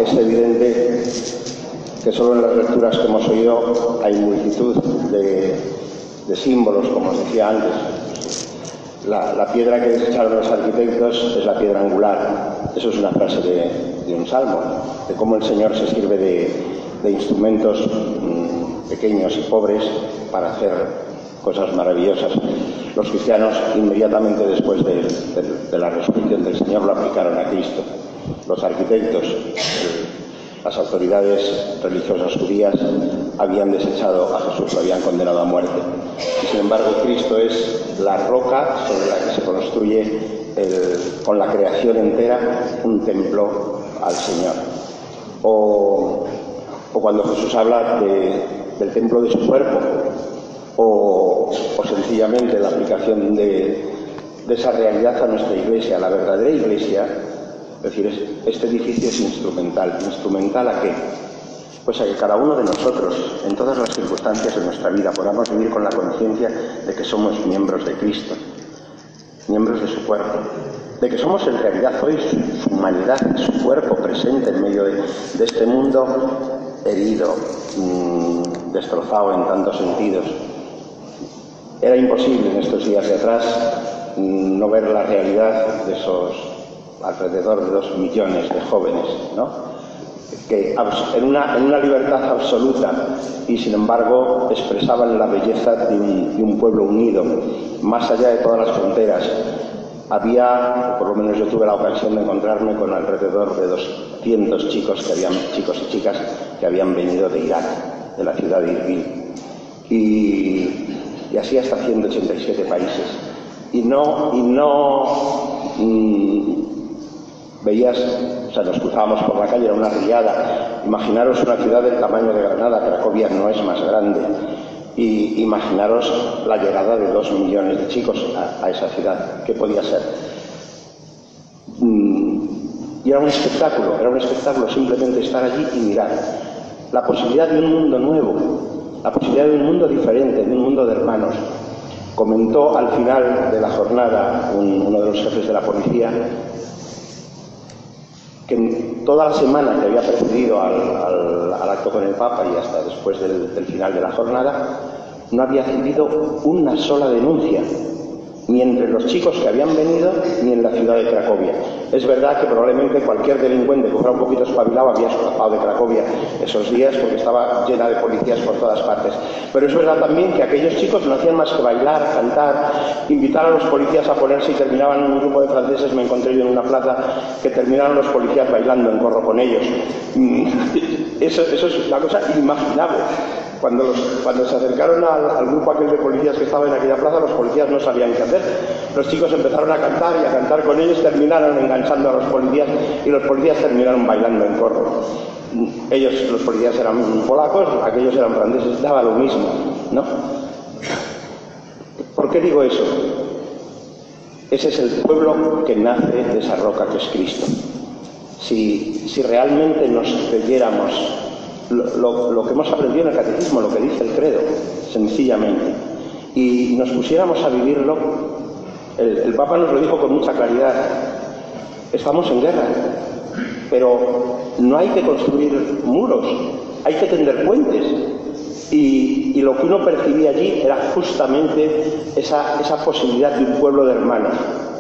es evidente que solo en las lecturas que hemos oído hay multitud de símbolos, como os decía antes. La piedra que desecharon los arquitectos es la piedra angular. Eso es una frase de un salmo, de cómo el Señor se sirve de instrumentos pequeños y pobres para hacer cosas maravillosas. Los cristianos, inmediatamente después de la resurrección del Señor, lo aplicaron a Cristo. Los arquitectos, las autoridades religiosas judías habían desechado a Jesús, lo habían condenado a muerte. Y sin embargo, Cristo es la roca sobre la que se construye con la creación entera un templo al Señor. O cuando Jesús habla del templo de su cuerpo, o sencillamente la aplicación de esa realidad a nuestra iglesia, la verdadera iglesia. Es decir, este edificio es instrumental. ¿Instrumental a qué? Pues a que cada uno de nosotros, en todas las circunstancias de nuestra vida, podamos vivir con la conciencia de que somos miembros de Cristo, miembros de su cuerpo, de que somos en realidad hoy su humanidad, su cuerpo presente en medio de este mundo herido, destrozado en tantos sentidos. Era imposible en estos días de atrás no ver la realidad de esos alrededor de 2 millones de jóvenes, ¿no? Que en una libertad absoluta y sin embargo expresaban la belleza de un pueblo unido, más allá de todas las fronteras. Había, por lo menos yo tuve la ocasión de encontrarme con alrededor de 200 chicos y chicas que habían venido de Irak, de la ciudad de Irbil, y así hasta 187 países. Y veías, o sea, nos cruzábamos por la calle, era una riada. Imaginaros una ciudad del tamaño de Granada, Cracovia no es más grande. Y imaginaros la llegada de 2 millones de chicos a esa ciudad. ¿Qué podía ser? Y era un espectáculo simplemente estar allí y mirar. La posibilidad de un mundo nuevo, la posibilidad de un mundo diferente, de un mundo de hermanos. Comentó al final de la jornada uno de los jefes de la policía que en toda la semana que había precedido al acto con el Papa y hasta después del final de la jornada, no había recibido una sola denuncia, ni entre los chicos que habían venido, ni en la ciudad de Cracovia. Es verdad que probablemente cualquier delincuente que fuera un poquito espabilado había escapado de Cracovia esos días porque estaba llena de policías por todas partes. Pero es verdad también que aquellos chicos no hacían más que bailar, cantar, invitar a los policías a ponerse, y terminaban un grupo de franceses, me encontré yo en una plaza, que terminaron los policías bailando en corro con ellos. Eso es una cosa inimaginable. Cuando se acercaron al grupo aquel de policías que estaba en aquella plaza, los policías no sabían qué hacer. Los chicos empezaron a cantar y a cantar con ellos, terminaron enganchando a los policías y los policías terminaron bailando en corro. Los policías eran polacos, aquellos eran franceses, daba lo mismo, ¿no? ¿Por qué digo eso? Ese es el pueblo que nace de esa roca que es Cristo. Si realmente nos creyéramos lo que hemos aprendido en el catecismo, lo que dice el credo, sencillamente, y nos pusiéramos a vivirlo, el Papa nos lo dijo con mucha claridad: estamos en guerra, pero no hay que construir muros, hay que tender puentes. Y lo que uno percibía allí era justamente esa posibilidad de un pueblo de hermanos.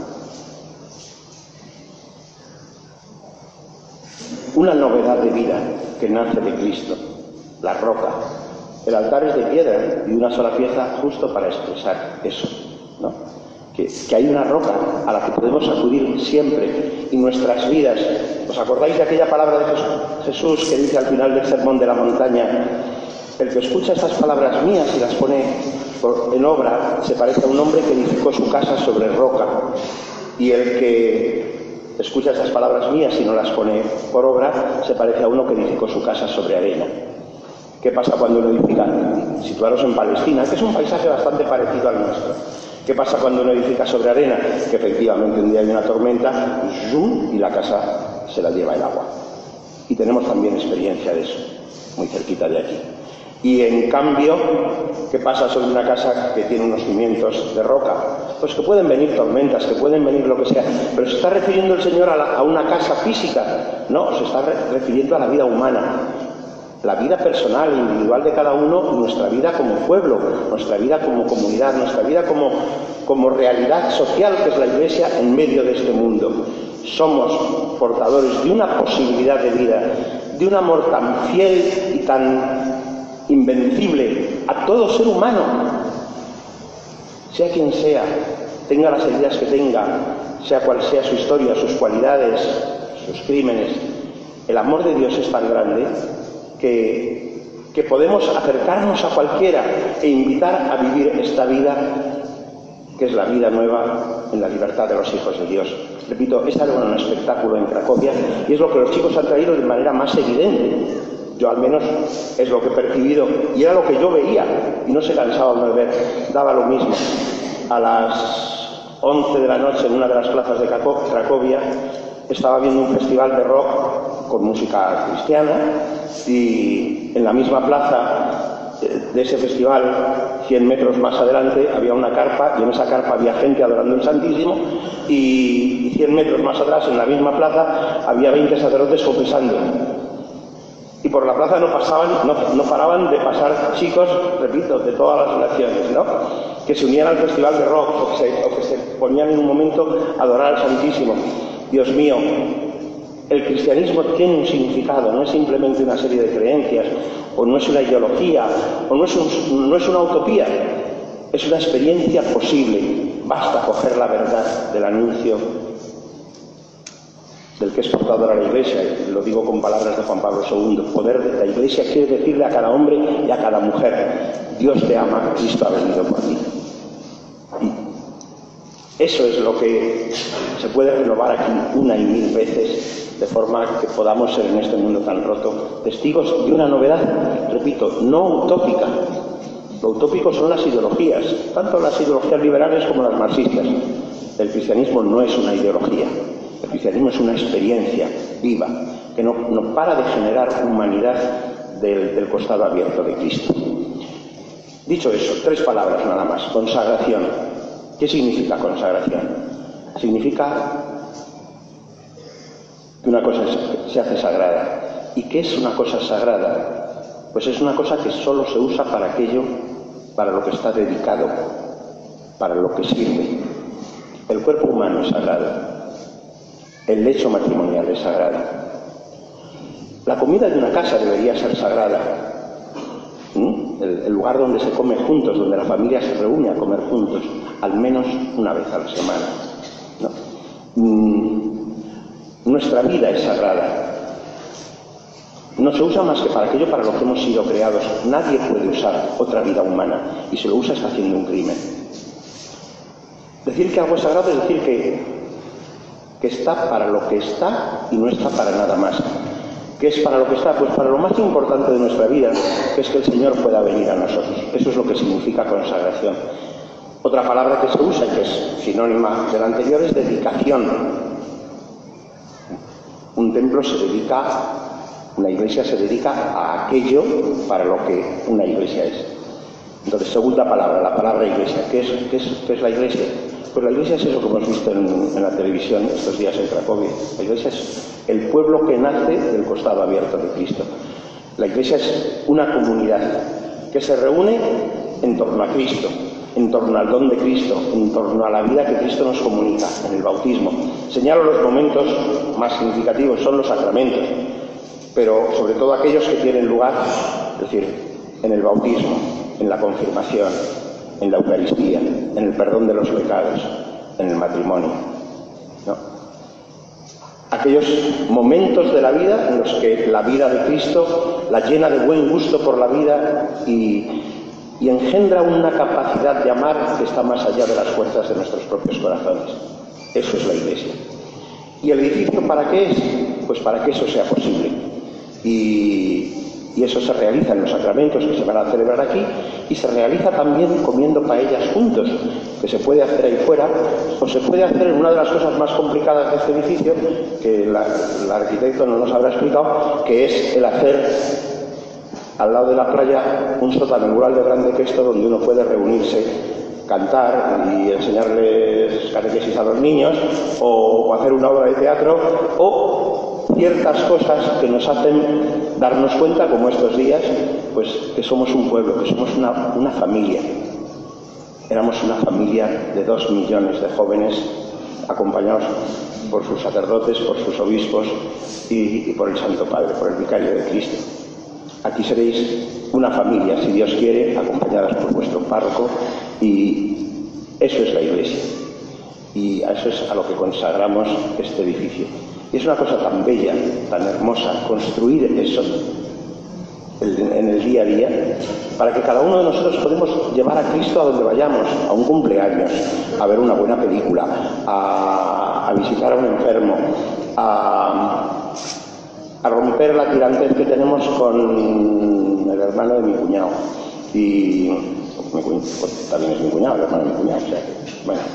Una novedad de vida que nace de Cristo, la roca. El altar es de piedra y de una sola pieza, justo para expresar eso, ¿no? Que hay una roca a la que podemos acudir siempre, y nuestras vidas. ¿Os acordáis de aquella palabra de Jesús que dice al final del sermón de la montaña: el que escucha estas palabras mías y las pone en obra se parece a un hombre que edificó su casa sobre roca? Y el que escucha estas palabras mías y no las pone por obra se parece a uno que edificó su casa sobre arena. ¿Qué pasa cuando uno edifica? Situaros en Palestina, que es un paisaje bastante parecido al nuestro. ¿Qué pasa cuando uno edifica sobre arena? Que efectivamente un día hay una tormenta, ¡zum!, y la casa se la lleva el agua. Y tenemos también experiencia de eso, muy cerquita de aquí. Y en cambio, ¿qué pasa sobre una casa que tiene unos cimientos de roca? pues que pueden venir tormentas, que pueden venir lo que sea, pero ¿se está refiriendo el Señor a una casa física? No, se está refiriendo a la vida humana, la vida personal, individual de cada uno, y nuestra vida como pueblo, nuestra vida como comunidad, nuestra vida como realidad social que es la Iglesia en medio de este mundo. Somos portadores de una posibilidad de vida, de un amor tan fiel y tan invencible a todo ser humano, sea quien sea, tenga las heridas que tenga, sea cual sea su historia, sus cualidades, sus crímenes. El amor de Dios es tan grande que podemos acercarnos a cualquiera e invitar a vivir esta vida, que es la vida nueva en la libertad de los hijos de Dios. Repito, es algo en un espectáculo en Cracovia y es lo que los chicos han traído de manera más evidente. Yo al menos es lo que he percibido y era lo que yo veía y no se cansaban de ver, daba lo mismo. A las 11 de la noche en una de las plazas de Cracovia estaba viendo un festival de rock con música cristiana y en la misma plaza de ese festival, 100 metros más adelante, había una carpa y en esa carpa había gente adorando el Santísimo y 100 metros más atrás, en la misma plaza, había 20 sacerdotes confesando. Y por la plaza no paraban de pasar chicos, repito, de todas las naciones, ¿no? Que se unían al festival de rock o que se ponían en un momento a adorar al Santísimo. Dios mío, el cristianismo tiene un significado, no es simplemente una serie de creencias, o no es una ideología, o no es una utopía, es una experiencia posible. Basta coger la verdad del anuncio del que es portadora la Iglesia, y lo digo con palabras de Juan Pablo II. Poder de la Iglesia quiere decirle a cada hombre y a cada mujer: Dios te ama, Cristo ha venido por ti. Eso es lo que se puede renovar aquí una y mil veces, de forma que podamos ser en este mundo tan roto testigos de una novedad, repito, no utópica. Lo utópico son las ideologías, tanto las ideologías liberales como las marxistas. El cristianismo no es una ideología, el cristianismo es una experiencia viva, que no para de generar humanidad del costado abierto de Cristo. Dicho eso, 3 palabras nada más: consagración. ¿Qué significa consagración? Significa que una cosa se hace sagrada. ¿Y qué es una cosa sagrada? Pues es una cosa que solo se usa para aquello para lo que está dedicado, para lo que sirve. El cuerpo humano es sagrado. El lecho matrimonial es sagrado. La comida de una casa debería ser sagrada. El lugar donde se come juntos, donde la familia se reúne a comer juntos, al menos una vez a la semana, ¿no? Nuestra vida es sagrada. No se usa más que para aquello para lo que hemos sido creados. Nadie puede usar otra vida humana, y si lo usa está haciendo un crimen. Decir que algo es sagrado es decir que está para lo que está y no está para nada más. ¿Qué es para lo que está? Pues para lo más importante de nuestra vida, que es que el Señor pueda venir a nosotros. Eso es lo que significa consagración. Otra palabra que se usa y que es sinónima de la anterior es dedicación. Un templo se dedica, una iglesia se dedica a aquello para lo que una iglesia es. Entonces, segunda palabra, la palabra iglesia. ¿Qué es la iglesia? Pues la iglesia es eso que hemos visto en la televisión estos días en Cracovia. La iglesia es el pueblo que nace del costado abierto de Cristo. La iglesia es una comunidad que se reúne en torno a Cristo, en torno al don de Cristo, en torno a la vida que Cristo nos comunica en el bautismo. Señalo los momentos más significativos, son los sacramentos, pero sobre todo aquellos que tienen lugar, es decir, en el bautismo, en la confirmación, en la Eucaristía, en el perdón de los pecados, en el matrimonio, ¿no? Aquellos momentos de la vida en los que la vida de Cristo la llena de buen gusto por la vida y engendra una capacidad de amar que está más allá de las fuerzas de nuestros propios corazones. Eso es la Iglesia. ¿Y el edificio para qué es? Pues para que eso sea posible. Y eso se realiza en los sacramentos que se van a celebrar aquí, y se realiza también comiendo paellas juntos, que se puede hacer ahí fuera, o se puede hacer en una de las cosas más complicadas de este edificio, que el arquitecto no nos habrá explicado, que es el hacer al lado de la playa un sótano mural de grande que esto, donde uno puede reunirse cantar y enseñarles catequesis a los niños, o hacer una obra de teatro, o ciertas cosas que nos hacen darnos cuenta, como estos días, pues que somos un pueblo, que somos una familia. Éramos una familia de 2 millones de jóvenes acompañados por sus sacerdotes, por sus obispos y por el Santo Padre, por el Vicario de Cristo. Aquí seréis una familia, si Dios quiere, acompañadas por vuestro párroco, y eso es la Iglesia. Y a eso es a lo que consagramos este edificio. Y es una cosa tan bella, tan hermosa, construir eso en el día a día, para que cada uno de nosotros podamos llevar a Cristo a donde vayamos, a un cumpleaños, a ver una buena película, a visitar a un enfermo, a romper la tirantez que tenemos con el hermano de mi cuñado. Y también es mi cuñado, el hermano de mi cuñado, o sea que, bueno,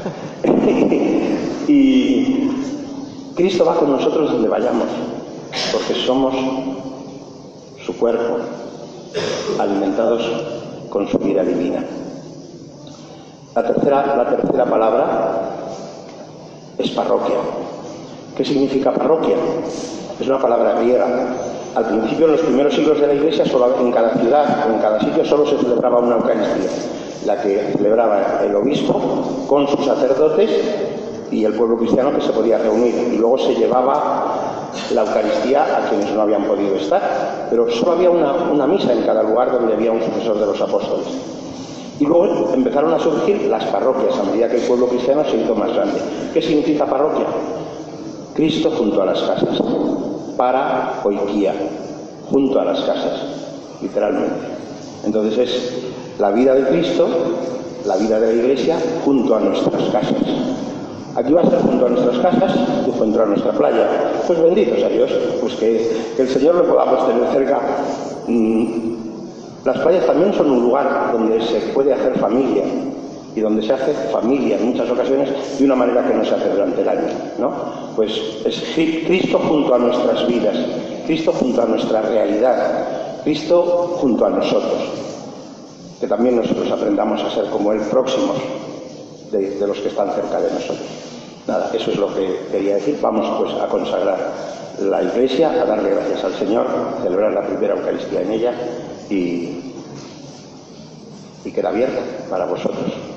pues, y Cristo va con nosotros donde vayamos, porque somos su cuerpo, alimentados con su vida divina. La tercera palabra es parroquia. ¿Qué significa parroquia? Es una palabra griega. Al principio, en los primeros siglos de la Iglesia, solo en cada ciudad o en cada sitio solo se celebraba una Eucaristía, la que celebraba el obispo con sus sacerdotes y el pueblo cristiano que se podía reunir, y luego se llevaba la Eucaristía a quienes no habían podido estar, pero solo había una misa en cada lugar donde había un sucesor de los apóstoles. Y luego empezaron a surgir las parroquias a medida que el pueblo cristiano se hizo más grande. ¿Qué significa parroquia? Cristo junto a las casas, para oikia, junto a las casas, literalmente. Entonces es la vida de Cristo, la vida de la Iglesia, junto a nuestras casas. Aquí va a ser junto a nuestras casas y junto a nuestra playa. Pues benditos a Dios, pues que el Señor lo podamos tener cerca. Las playas también son un lugar donde se puede hacer familia, y donde se hace familia en muchas ocasiones de una manera que no se hace durante el año, ¿no? Pues es Cristo junto a nuestras vidas, Cristo junto a nuestra realidad, Cristo junto a nosotros, que también nosotros aprendamos a ser como Él, próximos de los que están cerca de nosotros. Nada, eso es lo que quería decir. Vamos pues a consagrar la Iglesia, a darle gracias al Señor, a celebrar la primera Eucaristía en ella, y queda abierta para vosotros.